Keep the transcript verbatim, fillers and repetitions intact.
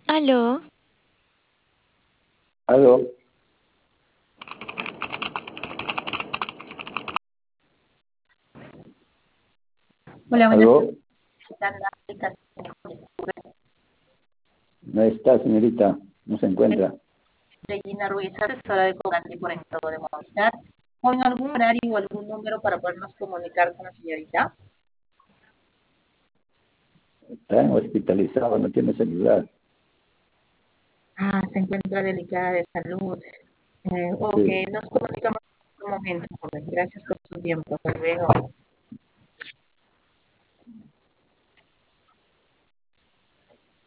Aló, Aló, Hola, buenas aló, tardes. Yolanda, Casi mejor. no está, señorita, no se encuentra. Regina Ruiz, asesora de cobrante por entorno de Movistar. ¿O en algún horario o algún número para podernos comunicar con la señorita? Está hospitalizado, no tiene celular. Ah, se encuentra delicada de salud. Eh, ok, Sí, nos comunicamos en un momento, joven. Gracias por su tiempo. Hasta luego.